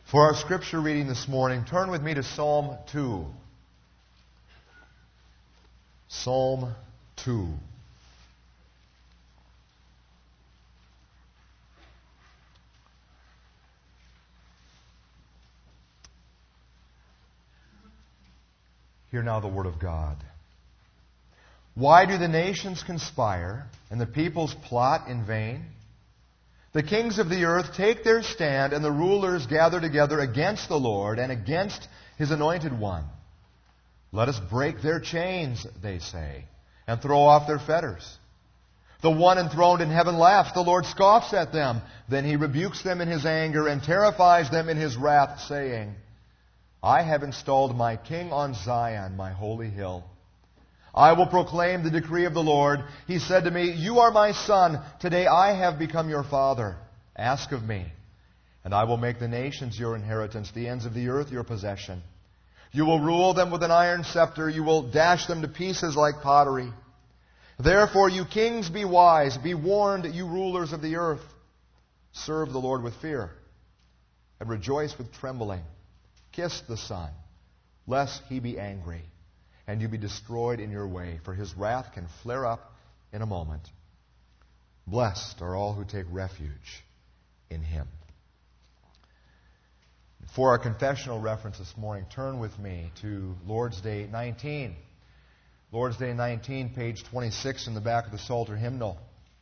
For our scripture reading this morning, turn with me to Psalm 2. Psalm 2. Hear now the word of God. Why do the nations conspire and the peoples plot in vain? The kings of the earth take their stand, and the rulers gather together against the Lord and against His anointed one. Let us break their chains, they say, and throw off their fetters. The one enthroned in heaven laughs. The Lord scoffs at them. Then He rebukes them in His anger and terrifies them in His wrath, saying, I have installed my king on Zion, my holy hill. I will proclaim the decree of the Lord. He said to me, You are my son. Today I have become your father. Ask of me, and I will make the nations your inheritance, the ends of the earth your possession. You will rule them with an iron scepter. You will dash them to pieces like pottery. Therefore, you kings, be wise. Be warned, you rulers of the earth. Serve the Lord with fear, and rejoice with trembling. Kiss the Son, lest He be angry, and you be destroyed in your way, for His wrath can flare up in a moment. Blessed are all who take refuge in Him. For our confessional reference this morning, turn with me to Lord's Day 19. Lord's Day 19, page 26 in the back of the Psalter hymnal.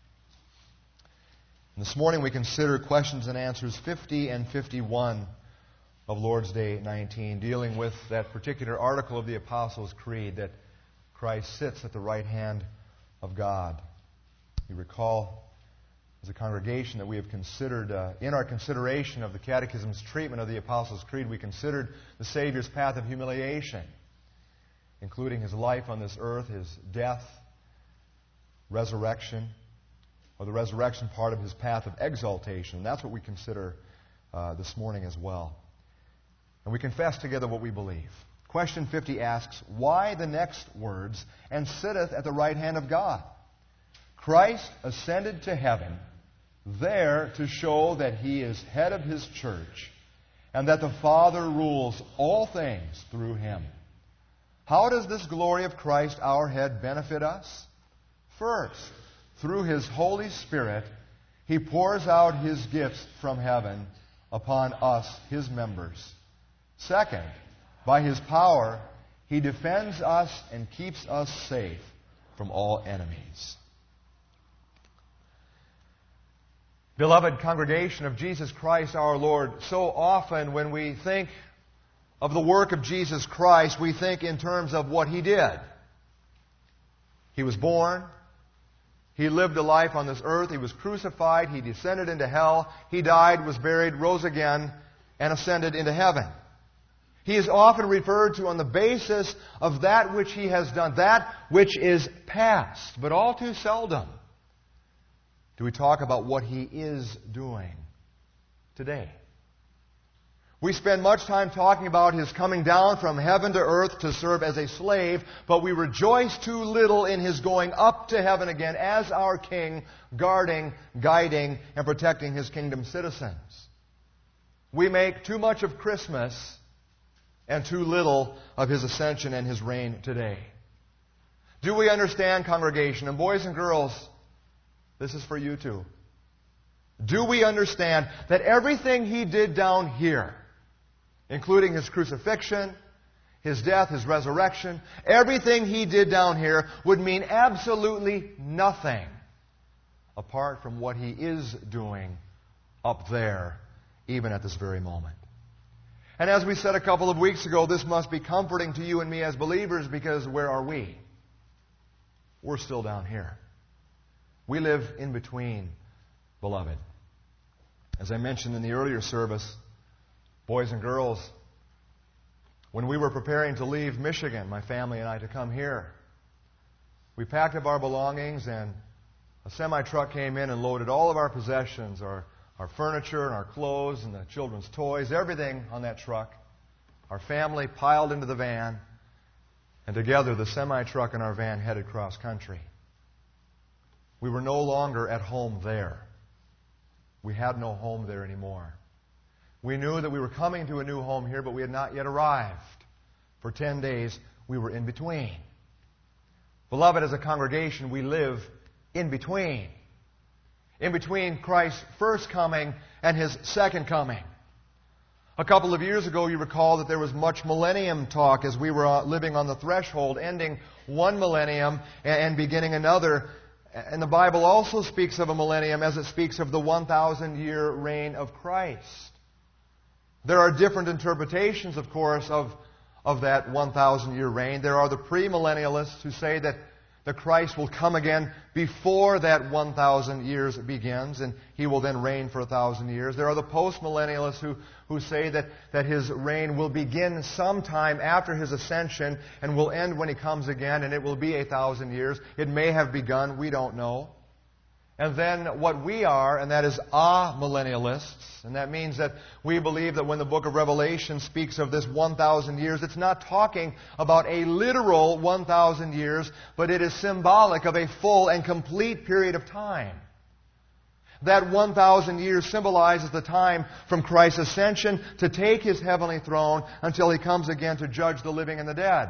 And this morning we consider questions and answers 50 and 51 of Lord's Day 19, dealing with that particular article of the Apostles' Creed that Christ sits at the right hand of God. You recall, as a congregation, that we have considered, in our consideration of the Catechism's treatment of the Apostles' Creed, we considered the Savior's path of humiliation, including His life on this earth, His death, resurrection, or the resurrection part of His path of exaltation. And that's what we consider this morning as well. And we confess together what we believe. Question 50 asks, why the next words, and sitteth at the right hand of God? Christ ascended to heaven, there to show that He is head of His church, and that the Father rules all things through Him. How does this glory of Christ, our head, benefit us? First, through His Holy Spirit, He pours out His gifts from heaven upon us, His members. Second, by His power, He defends us and keeps us safe from all enemies. Beloved congregation of Jesus Christ our Lord, so often when we think of the work of Jesus Christ, we think in terms of what He did. He was born. He lived a life on this earth. He was crucified. He descended into hell. He died, was buried, rose again, and ascended into heaven. He is often referred to on the basis of that which He has done, that which is past. But all too seldom do we talk about what He is doing today. We spend much time talking about His coming down from heaven to earth to serve as a slave, but we rejoice too little in His going up to heaven again as our King, guarding, guiding, and protecting His kingdom citizens. We make too much of Christmas and too little of His ascension and His reign today. Do we understand, congregation? And boys and girls, this is for you too. Do we understand that everything He did down here, including His crucifixion, His death, His resurrection, everything He did down here would mean absolutely nothing apart from what He is doing up there, even at this very moment? And as we said a couple of weeks ago, this must be comforting to you and me as believers, because where are we? We're still down here. We live in between, beloved. As I mentioned in the earlier service, boys and girls, when we were preparing to leave Michigan, my family and I, to come here, we packed up our belongings, and a semi-truck came in and loaded all of our possessions, our furniture and our clothes and the children's toys, everything on that truck. Our family piled into the van, and together the semi-truck and our van headed cross country. We were no longer at home there. We had no home there anymore. We knew that we were coming to a new home here, but we had not yet arrived. For 10 days, we were in between. Beloved, as a congregation, we live in between. In between Christ's first coming and His second coming. A couple of years ago, you recall that there was much millennium talk as we were living on the threshold, ending one millennium and beginning another. And the Bible also speaks of a millennium as it speaks of the 1,000-year reign of Christ. There are different interpretations, of course, of that 1,000-year reign. There are the premillennialists who say that Christ will come again before that 1,000 years begins, and He will then reign for 1,000 years. There are the postmillennialists who say that His reign will begin sometime after His ascension and will end when He comes again, and it will be 1,000 years. It may have begun, we don't know. And then what we are, and that is amillennialists, and that means that we believe that when the book of Revelation speaks of this 1,000 years, it's not talking about a literal 1,000 years, but it is symbolic of a full and complete period of time. That 1,000 years symbolizes the time from Christ's ascension to take His heavenly throne until He comes again to judge the living and the dead.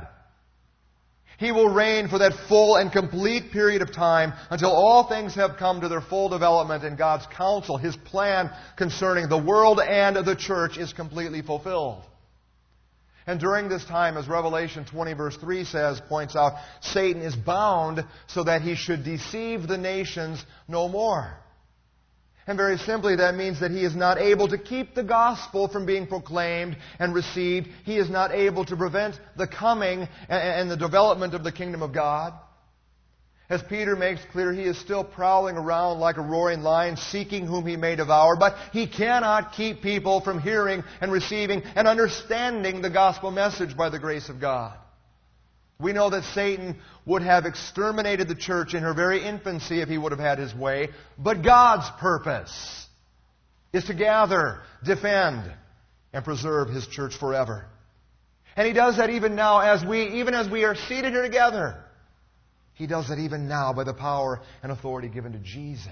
He will reign for that full and complete period of time until all things have come to their full development and God's counsel, His plan concerning the world and the church is completely fulfilled. And during this time, as Revelation 20 verse 3 points out, Satan is bound so that he should deceive the nations no more. And very simply, that means that he is not able to keep the gospel from being proclaimed and received. He is not able to prevent the coming and the development of the kingdom of God. As Peter makes clear, he is still prowling around like a roaring lion, seeking whom he may devour, but he cannot keep people from hearing and receiving and understanding the gospel message by the grace of God. We know that Satan would have exterminated the church in her very infancy if he would have had his way. But God's purpose is to gather, defend, and preserve His church forever. And He does that even now, even as we are seated here together. He does that even now by the power and authority given to Jesus.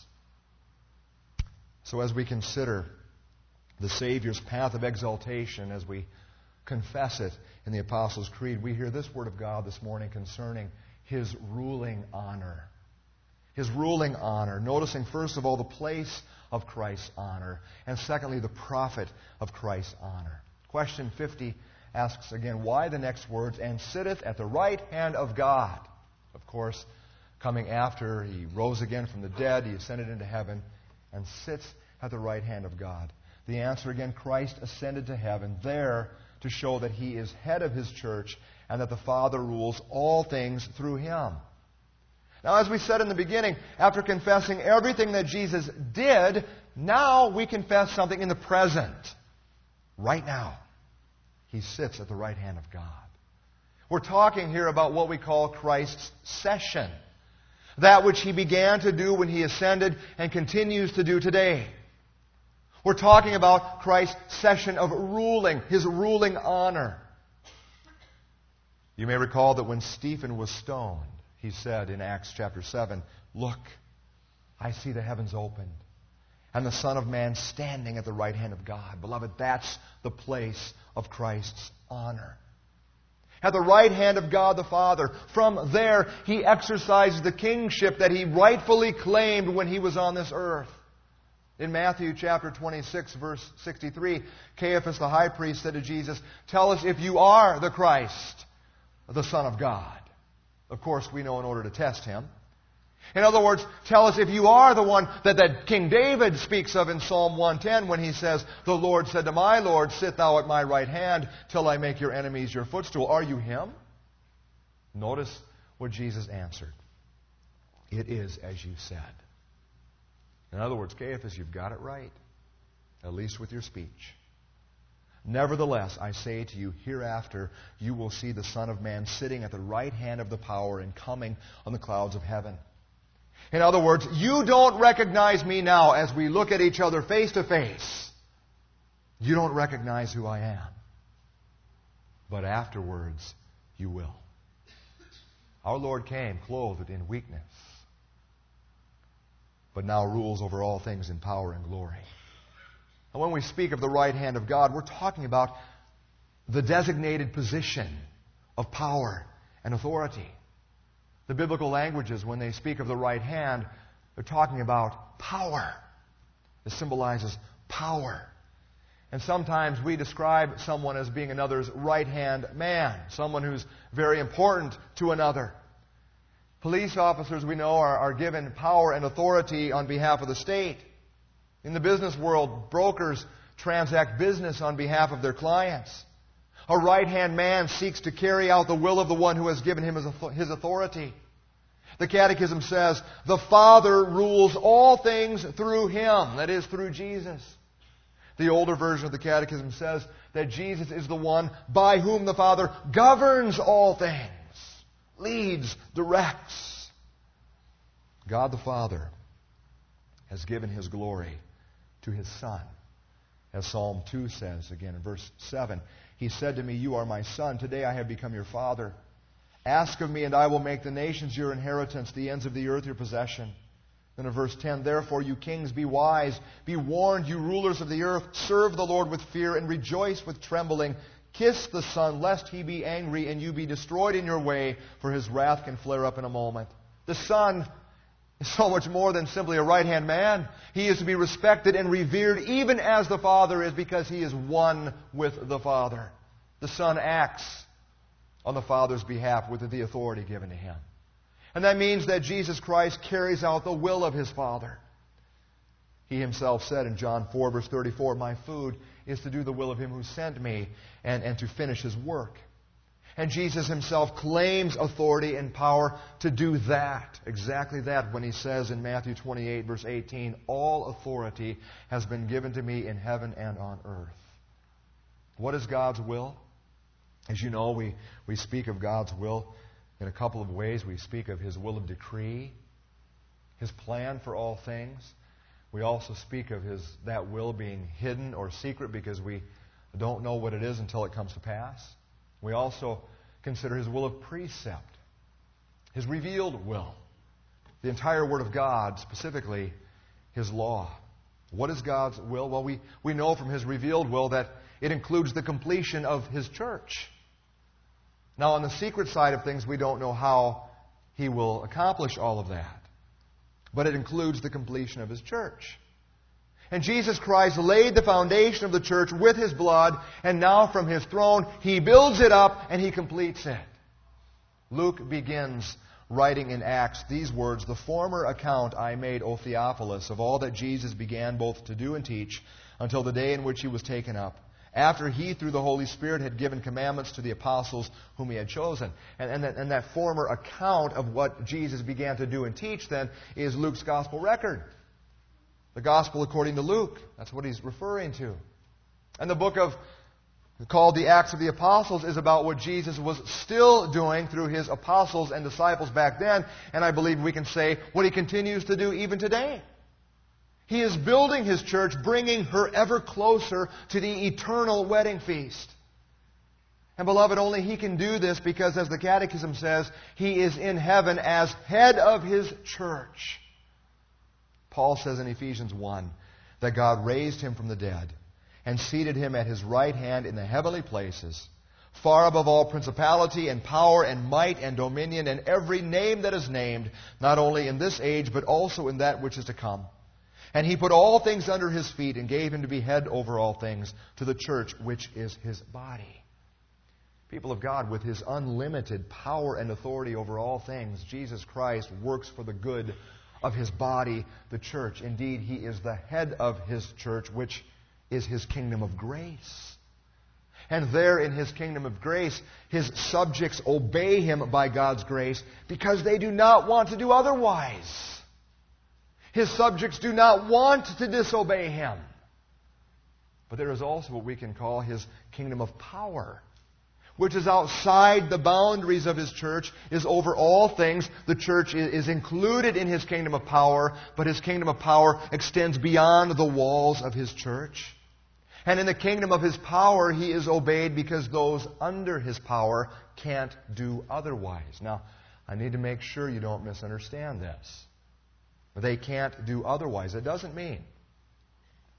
So as we consider the Savior's path of exaltation, as we confess it in the Apostles' Creed, we hear this word of God this morning concerning His ruling honor. His ruling honor. Noticing, first of all, the place of Christ's honor, and secondly, the profit of Christ's honor. Question 50 asks again, why the next words, and sitteth at the right hand of God? Of course, coming after He rose again from the dead, He ascended into heaven, and sits at the right hand of God. The answer again, Christ ascended to heaven there to show that He is head of His church and that the Father rules all things through Him. Now, as we said in the beginning, after confessing everything that Jesus did, now we confess something in the present. Right now, He sits at the right hand of God. We're talking here about what we call Christ's session. That which He began to do when He ascended and continues to do today. We're talking about Christ's session of ruling, His ruling honor. You may recall that when Stephen was stoned, he said in Acts chapter 7, "Look, I see the heavens opened, and the Son of Man standing at the right hand of God." Beloved, that's the place of Christ's honor. At the right hand of God the Father. From there, He exercised the kingship that He rightfully claimed when He was on this earth. In Matthew chapter 26, verse 63, Caiaphas the high priest said to Jesus, "Tell us if you are the Christ, the Son of God." Of course, we know in order to test Him. In other words, tell us if you are the one that King David speaks of in Psalm 110 when he says, "The Lord said to my Lord, sit thou at my right hand till I make your enemies your footstool." Are you Him? Notice what Jesus answered. "It is as you said." In other words, Caiaphas, you've got it right, at least with your speech. "Nevertheless, I say to you, hereafter you will see the Son of Man sitting at the right hand of the power and coming on the clouds of heaven." In other words, you don't recognize me now as we look at each other face to face. You don't recognize who I am. But afterwards, you will. Our Lord came clothed in weakness, but now rules over all things in power and glory. And when we speak of the right hand of God, we're talking about the designated position of power and authority. The biblical languages, when they speak of the right hand, they're talking about power. It symbolizes power. And sometimes we describe someone as being another's right-hand man, someone who's very important to another. Police officers, we know, are given power and authority on behalf of the state. In the business world, brokers transact business on behalf of their clients. A right-hand man seeks to carry out the will of the one who has given him his authority. The Catechism says, the Father rules all things through Him, that is, through Jesus. The older version of the Catechism says that Jesus is the one by whom the Father governs all things, leads, directs. God the Father has given His glory to His Son. As Psalm 2 says, again in verse 7, He said to me, you are my Son, today I have become your Father. Ask of me, and I will make the nations your inheritance, the ends of the earth your possession. Then in verse 10, therefore, you kings, be wise. Be warned, you rulers of the earth. Serve the Lord with fear and rejoice with trembling. Kiss the Son, lest He be angry and you be destroyed in your way, for His wrath can flare up in a moment. The Son is so much more than simply a right-hand man. He is to be respected and revered even as the Father is, because He is one with the Father. The Son acts on the Father's behalf with the authority given to Him. And that means that Jesus Christ carries out the will of His Father. He Himself said in John 4, verse 34, my food is to do the will of Him who sent me and to finish His work. And Jesus Himself claims authority and power to do that, exactly that, when He says in Matthew 28, verse 18, all authority has been given to me in heaven and on earth. What is God's will? As you know, we speak of God's will in a couple of ways. We speak of His will of decree, His plan for all things. We also speak of that will being hidden or secret because we don't know what it is until it comes to pass. We also consider His will of precept, His revealed will, the entire Word of God, specifically His law. What is God's will? Well, we know from His revealed will that it includes the completion of His church. Now, on the secret side of things, we don't know how He will accomplish all of that. But it includes the completion of His church. And Jesus Christ laid the foundation of the church with His blood, and now from His throne, He builds it up and He completes it. Luke begins writing in Acts these words, the former account I made, O Theophilus, of all that Jesus began both to do and teach, until the day in which He was taken up, after He, through the Holy Spirit, had given commandments to the apostles whom He had chosen. And that former account of what Jesus began to do and teach, then, is Luke's gospel record. The gospel according to Luke. That's what he's referring to. And the book called the Acts of the Apostles is about what Jesus was still doing through His apostles and disciples back then. And I believe we can say what He continues to do even today. He is building His church, bringing her ever closer to the eternal wedding feast. And beloved, only He can do this because, as the Catechism says, He is in heaven as head of His church. Paul says in Ephesians 1 that God raised Him from the dead and seated Him at His right hand in the heavenly places, far above all principality and power and might and dominion and every name that is named, not only in this age but also in that which is to come. And He put all things under His feet and gave Him to be head over all things to the church, which is His body. People of God, with His unlimited power and authority over all things, Jesus Christ works for the good of His body, the church. Indeed, He is the head of His church, which is His kingdom of grace. And there in His kingdom of grace, His subjects obey Him by God's grace because they do not want to do otherwise. His subjects do not want to disobey Him. But there is also what we can call His kingdom of power, which is outside the boundaries of His church, is over all things. The church is included in His kingdom of power, but His kingdom of power extends beyond the walls of His church. And in the kingdom of His power, He is obeyed because those under His power can't do otherwise. Now, I need to make sure you don't misunderstand this. They can't do otherwise. It doesn't mean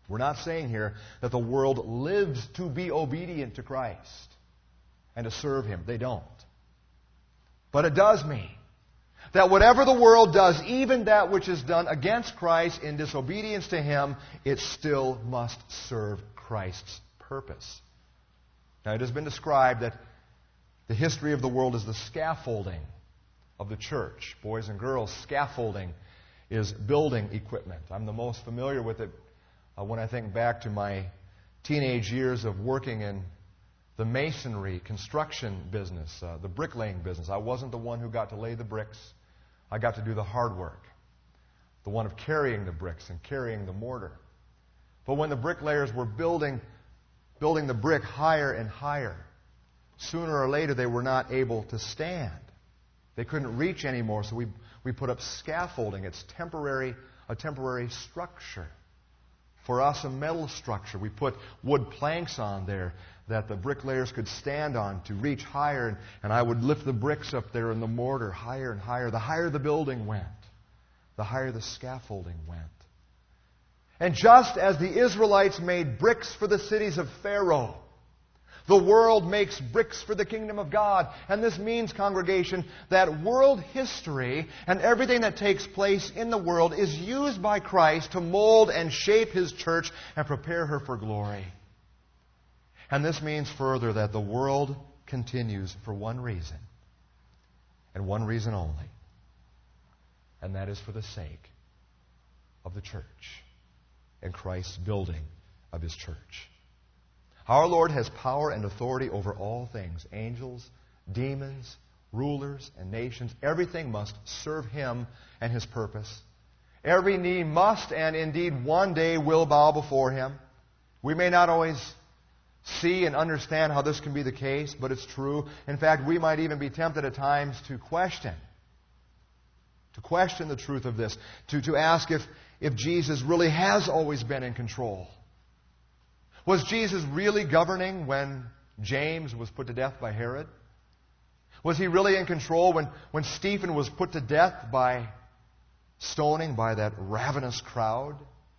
We're not saying here that the world lives to be obedient to Christ and to serve Him. They don't. But it does mean that whatever the world does, even that which is done against Christ in disobedience to Him, it still must serve Christ's purpose. Now, it has been described that the history of the world is the scaffolding of the church. Boys and girls, scaffolding is building equipment. I'm the most familiar with it when I think back to my teenage years of working in the masonry, construction business, the bricklaying business. I wasn't the one who got to lay the bricks. I got to do the hard work, the one of carrying the bricks and carrying the mortar. But when the bricklayers were building the brick higher and higher, sooner or later they were not able to stand. They couldn't reach anymore, so we put up scaffolding. It's a temporary structure. For us, a metal structure. We put wood planks on there that the bricklayers could stand on to reach higher, and I would lift the bricks up there in the mortar higher and higher. The higher the building went, the higher the scaffolding went. And just as the Israelites made bricks for the cities of Pharaoh, the world makes bricks for the kingdom of God. And this means, congregation, that world history and everything that takes place in the world is used by Christ to mold and shape His church and prepare her for glory. And this means further that the world continues for one reason, and one reason only, and that is for the sake of the church and Christ's building of His church. Our Lord has power and authority over all things. Angels, demons, rulers, and nations. Everything must serve Him and His purpose. Every knee must and indeed one day will bow before Him. We may not always see and understand how this can be the case, but it's true. In fact, we might even be tempted at times to question the truth of this, to ask if Jesus really has always been in control. Was Jesus really governing when James was put to death by Herod? Was He really in control when Stephen was put to death by stoning by that ravenous crowd?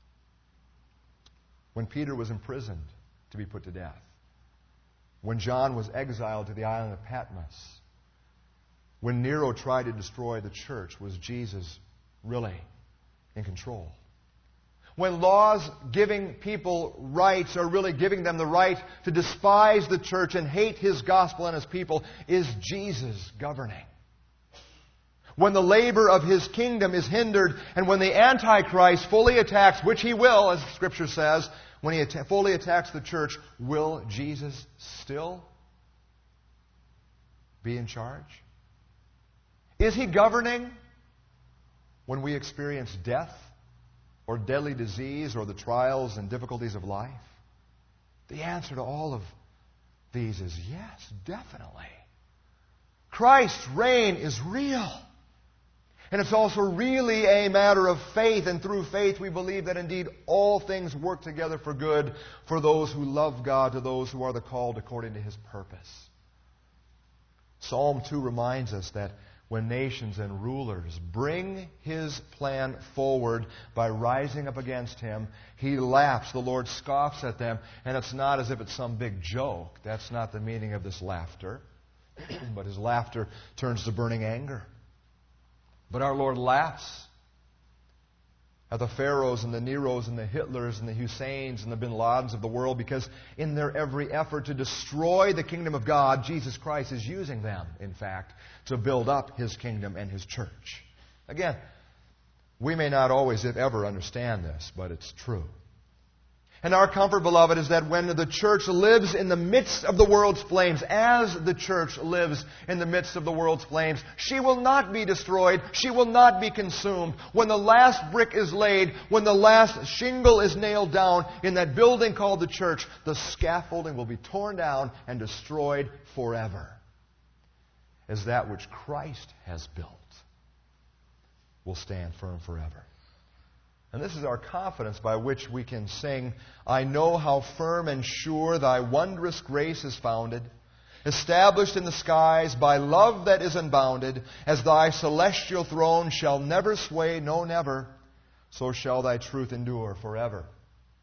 When Peter was imprisoned to be put to death? When John was exiled to the island of Patmos? When Nero tried to destroy the church, was Jesus really in control? When laws giving people rights are really giving them the right to despise the church and hate His gospel and His people, is Jesus governing? When the labor of His kingdom is hindered, and when the Antichrist fully attacks, which he will, as Scripture says, when he fully attacks the church, will Jesus still be in charge? Is He governing when we experience death or deadly disease or the trials and difficulties of life? The answer to all of these is yes, definitely. Christ's reign is real. And it's also really a matter of faith, and through faith we believe that indeed all things work together for good for those who love God, to those who are the called according to His purpose. Psalm 2 reminds us that when nations and rulers bring His plan forward by rising up against Him, He laughs. The Lord scoffs at them. And it's not as if it's some big joke. That's not the meaning of this laughter. But His laughter turns to burning anger. But our Lord laughs at the Pharaohs and the Neros and the Hitlers and the Husseins and the Bin Ladens of the world, because in their every effort to destroy the kingdom of God, Jesus Christ is using them, in fact, to build up His kingdom and His church. Again, we may not always, if ever, understand this, but it's true. And our comfort, beloved, is that when the church lives in the midst of the world's flames, as the church lives in the midst of the world's flames, she will not be destroyed. She will not be consumed. When the last brick is laid, when the last shingle is nailed down in that building called the church, the scaffolding will be torn down and destroyed forever, as that which Christ has built will stand firm forever. And this is our confidence by which we can sing, I know how firm and sure Thy wondrous grace is founded, established in the skies by love that is unbounded, as Thy celestial throne shall never sway, no never, so shall Thy truth endure forever.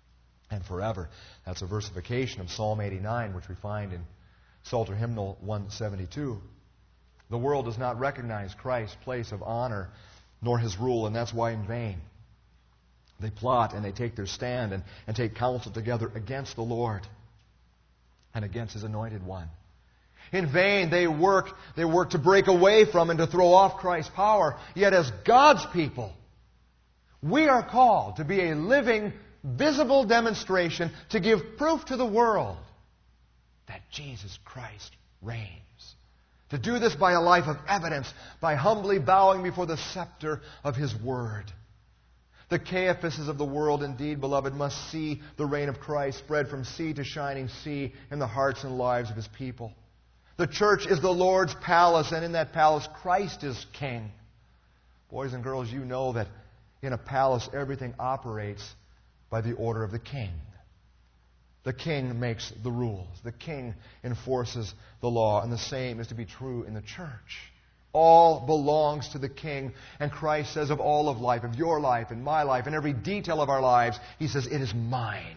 and forever. That's a versification of Psalm 89, which we find in Psalter Hymnal 172. The world does not recognize Christ's place of honor nor His rule, and that's why in vain they plot and they take their stand and take counsel together against the Lord and against His anointed one. In vain they work to break away from and to throw off Christ's power. Yet as God's people, we are called to be a living, visible demonstration to give proof to the world that Jesus Christ reigns. To do this by a life of evidence, by humbly bowing before the scepter of His Word. The Caiaphases of the world, indeed, beloved, must see the reign of Christ spread from sea to shining sea in the hearts and lives of His people. The church is the Lord's palace, and in that palace Christ is King. Boys and girls, you know that in a palace everything operates by the order of the king. The king makes the rules. The king enforces the law, and the same is to be true in the church. All belongs to the King, and Christ says of all of life, of your life and my life, and every detail of our lives, He says, it is mine.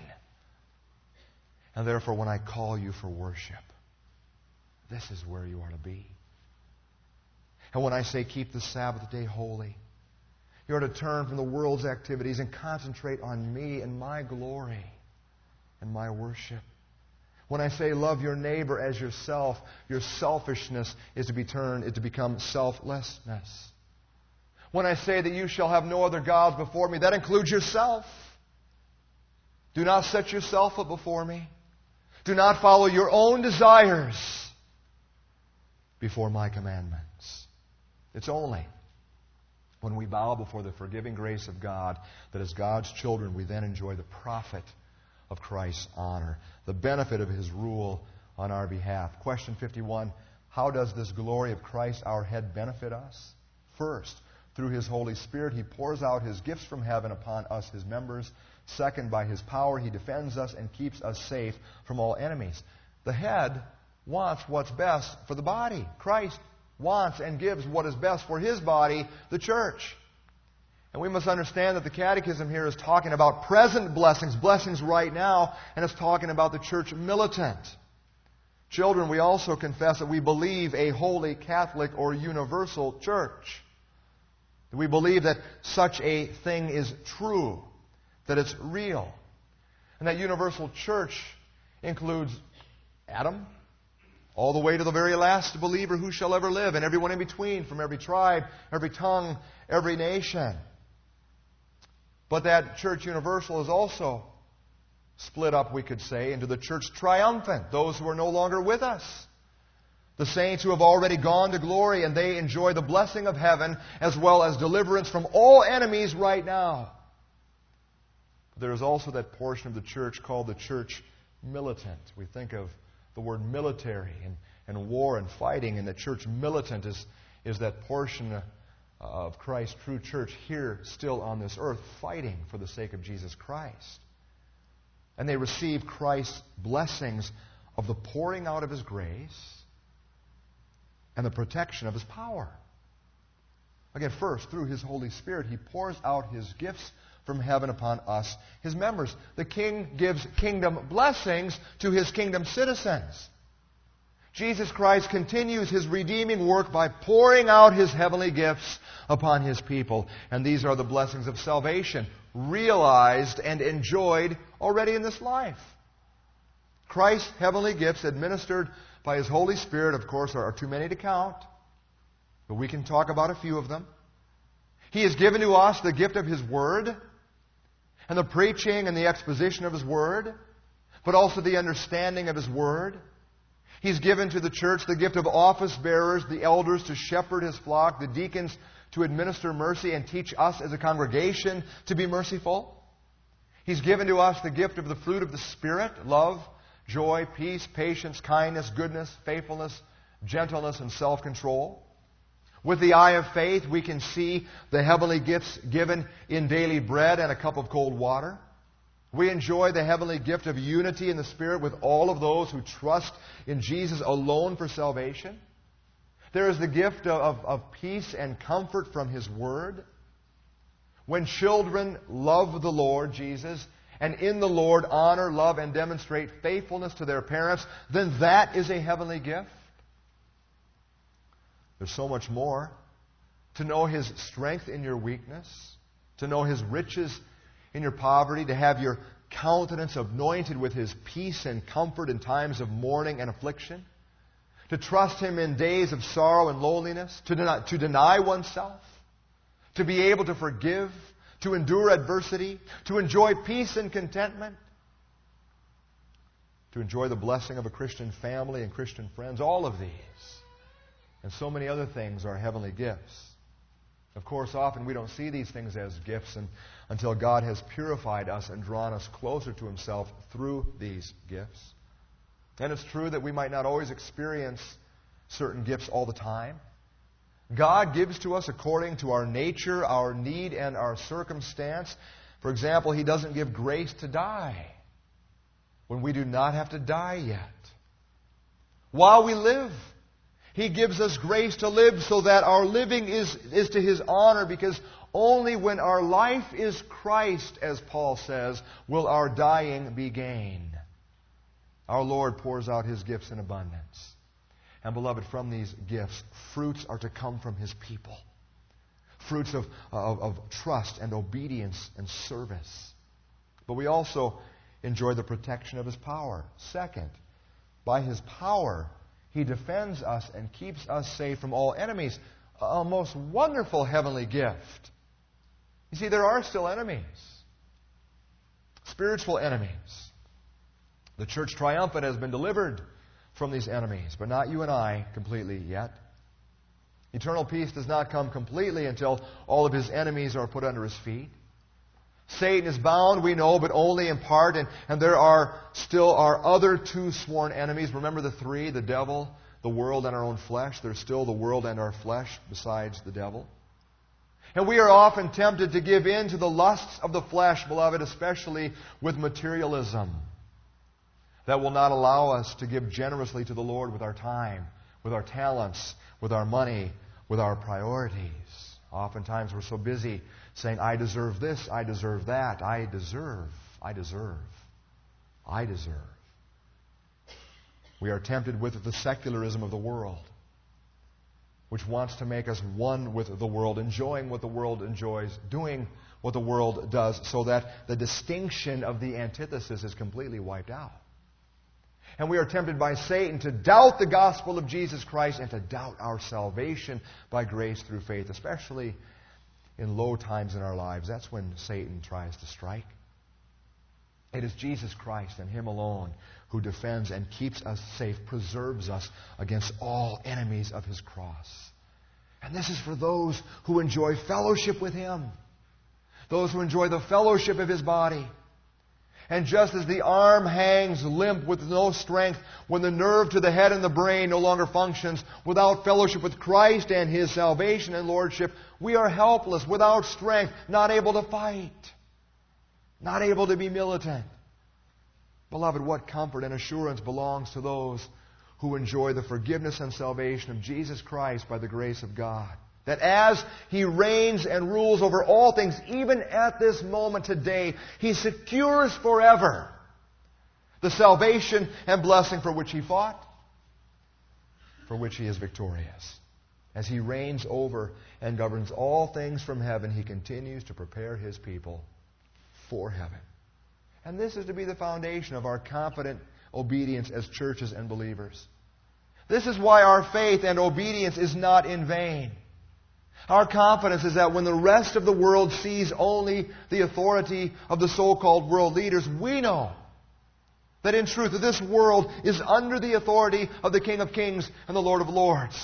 And therefore, when I call you for worship, this is where you are to be. And when I say keep the Sabbath day holy, you are to turn from the world's activities and concentrate on me and my glory and my worship. When I say love your neighbor as yourself, your selfishness is to become selflessness. When I say that you shall have no other gods before me, that includes yourself. Do not set yourself up before me. Do not follow your own desires before my commandments. It's only when we bow before the forgiving grace of God that as God's children we then enjoy the profit of Christ's honor, the benefit of His rule on our behalf. Question 51, how does this glory of Christ, our head, benefit us? First, through His Holy Spirit, He pours out His gifts from heaven upon us, His members. Second, by His power, He defends us and keeps us safe from all enemies. The head wants what's best for the body. Christ wants and gives what is best for His body, the church. And we must understand that the Catechism here is talking about present blessings right now, and it's talking about the church militant. Children, we also confess that we believe a holy, Catholic, or universal church. We believe that such a thing is true, that it's real. And that universal church includes Adam, all the way to the very last believer who shall ever live, and everyone in between, from every tribe, every tongue, every nation. But that church universal is also split up, we could say, into the church triumphant, those who are no longer with us. The saints who have already gone to glory, and they enjoy the blessing of heaven as well as deliverance from all enemies right now. There is also that portion of the church called the church militant. We think of the word military and war and fighting, and the church militant is that portion of Christ's true church here still on this earth, fighting for the sake of Jesus Christ. And they receive Christ's blessings of the pouring out of His grace and the protection of His power. Again, first, through His Holy Spirit, He pours out His gifts from heaven upon us, His members. The King gives kingdom blessings to His kingdom citizens. Jesus Christ continues His redeeming work by pouring out His heavenly gifts upon His people. And these are the blessings of salvation, realized and enjoyed already in this life. Christ's heavenly gifts administered by His Holy Spirit, of course, are too many to count, but we can talk about a few of them. He has given to us the gift of His Word, and the preaching and the exposition of His Word, but also the understanding of His Word. He's given to the church the gift of office bearers, the elders to shepherd His flock, the deacons to administer mercy and teach us as a congregation to be merciful. He's given to us the gift of the fruit of the Spirit, love, joy, peace, patience, kindness, goodness, faithfulness, gentleness, and self-control. With the eye of faith, we can see the heavenly gifts given in daily bread and a cup of cold water. We enjoy the heavenly gift of unity in the Spirit with all of those who trust in Jesus alone for salvation. There is the gift of peace and comfort from His Word. When children love the Lord Jesus and in the Lord honor, love, and demonstrate faithfulness to their parents, then that is a heavenly gift. There's so much more. To know His strength in your weakness, to know His riches in your poverty, to have your countenance anointed with His peace and comfort in times of mourning and affliction, to trust Him in days of sorrow and loneliness, to deny oneself, to be able to forgive, to endure adversity, to enjoy peace and contentment, to enjoy the blessing of a Christian family and Christian friends. All of these and so many other things are heavenly gifts. Of course, often we don't see these things as gifts until God has purified us and drawn us closer to Himself through these gifts. And it's true that we might not always experience certain gifts all the time. God gives to us according to our nature, our need, and our circumstance. For example, He doesn't give grace to die when we do not have to die yet. While we live, He gives us grace to live so that our living is to His honor, because only when our life is Christ, as Paul says, will our dying be gain. Our Lord pours out His gifts in abundance. And beloved, from these gifts, fruits are to come from His people. Fruits of trust and obedience and service. But we also enjoy the protection of His power. Second, by His power, He defends us and keeps us safe from all enemies. A most wonderful heavenly gift. You see, there are still enemies. Spiritual enemies. The church triumphant has been delivered from these enemies, but not you and I completely yet. Eternal peace does not come completely until all of His enemies are put under His feet. Satan is bound, we know, but only in part, and there are still our other two sworn enemies. Remember the three, the devil, the world, and our own flesh. There's still the world and our flesh besides the devil. And we are often tempted to give in to the lusts of the flesh, beloved, especially with materialism. That will not allow us to give generously to the Lord with our time, with our talents, with our money, with our priorities. Oftentimes we're so busy saying, I deserve this, I deserve that, I deserve. We are tempted with the secularism of the world, which wants to make us one with the world, enjoying what the world enjoys, doing what the world does, so that the distinction of the antithesis is completely wiped out. And we are tempted by Satan to doubt the gospel of Jesus Christ and to doubt our salvation by grace through faith, especially in low times in our lives. That's when Satan tries to strike. It is Jesus Christ and Him alone who defends and keeps us safe, preserves us against all enemies of His cross. And this is for those who enjoy fellowship with Him, those who enjoy the fellowship of His body. And just as the arm hangs limp with no strength when the nerve to the head and the brain no longer functions, without fellowship with Christ and His salvation and lordship, we are helpless, without strength, not able to fight, not able to be militant. Beloved, what comfort and assurance belongs to those who enjoy the forgiveness and salvation of Jesus Christ by the grace of God. That as He reigns and rules over all things, even at this moment today, He secures forever the salvation and blessing for which He fought, for which He is victorious. As He reigns over and governs all things from heaven, He continues to prepare His people for heaven. And this is to be the foundation of our confident obedience as churches and believers. This is why our faith and obedience is not in vain. Our confidence is that when the rest of the world sees only the authority of the so-called world leaders, we know that in truth this world is under the authority of the King of Kings and the Lord of Lords.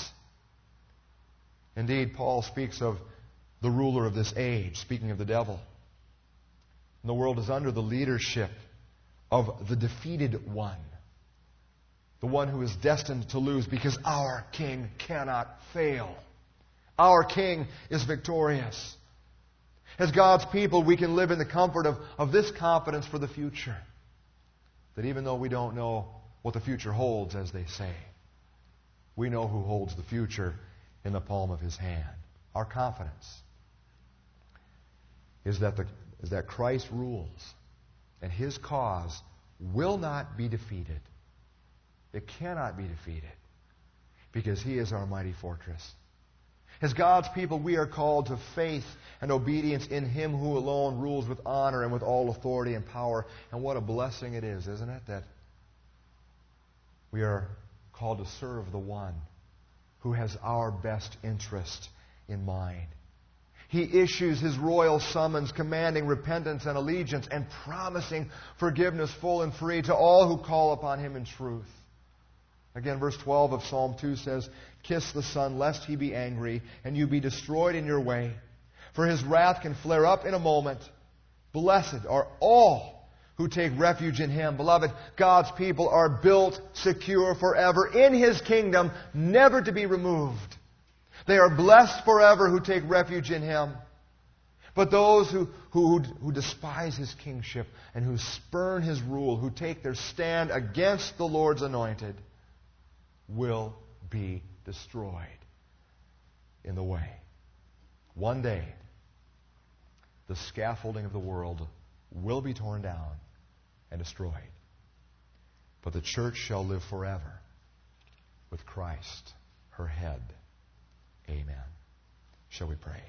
Indeed, Paul speaks of the ruler of this age, speaking of the devil. And the world is under the leadership of the defeated one, the one who is destined to lose, because our King cannot fail. Our King is victorious. As God's people, we can live in the comfort of this confidence for the future. That even though we don't know what the future holds, as they say, we know who holds the future in the palm of His hand. Our confidence is that Christ rules, And His cause will not be defeated. It cannot be defeated because He is our mighty fortress. As God's people, we are called to faith and obedience in Him who alone rules with honor and with all authority and power. And what a blessing it is, isn't it, that we are called to serve the one who has our best interest in mind. He issues His royal summons commanding repentance and allegiance and promising forgiveness full and free to all who call upon Him in truth. Again, verse 12 of Psalm 2 says, "Kiss the Son, lest He be angry, and you be destroyed in your way. For His wrath can flare up in a moment. Blessed are all who take refuge in Him." Beloved, God's people are built secure forever in His kingdom, never to be removed. They are blessed forever who take refuge in Him. But those who despise His kingship and who spurn His rule, who take their stand against the Lord's anointed, will be destroyed in the way. One day, the scaffolding of the world will be torn down and destroyed. But the church shall live forever with Christ, her head. Amen. Shall we pray?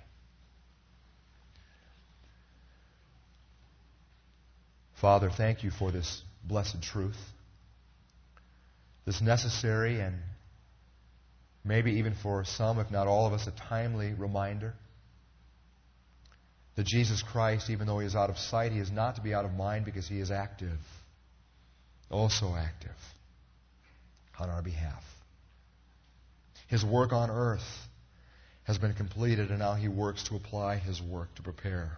Father, thank You for this blessed truth, this necessary and maybe even for some, if not all of us, a timely reminder that Jesus Christ, even though He is out of sight, He is not to be out of mind because He is active, oh so active, on our behalf. His work on earth has been completed, and now He works to apply His work to prepare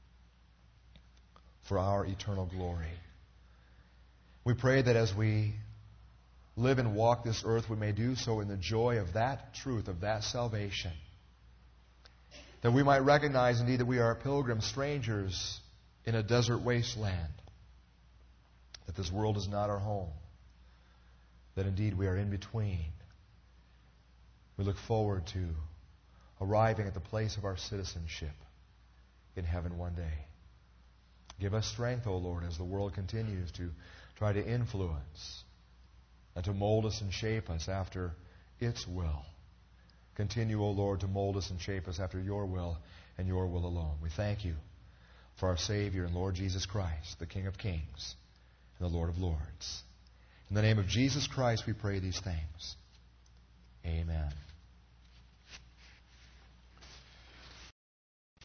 for our eternal glory. We pray that as we live and walk this earth, we may do so in the joy of that truth, of that salvation. That we might recognize indeed that we are pilgrims, strangers in a desert wasteland. That this world is not our home. That indeed we are in between. We look forward to arriving at the place of our citizenship in heaven one day. Give us strength, O Lord, as the world continues to try to influence and to mold us and shape us after its will. Continue, O Lord, to mold us and shape us after Your will and Your will alone. We thank You for our Savior and Lord Jesus Christ, the King of Kings and the Lord of Lords. In the name of Jesus Christ we pray these things. Amen.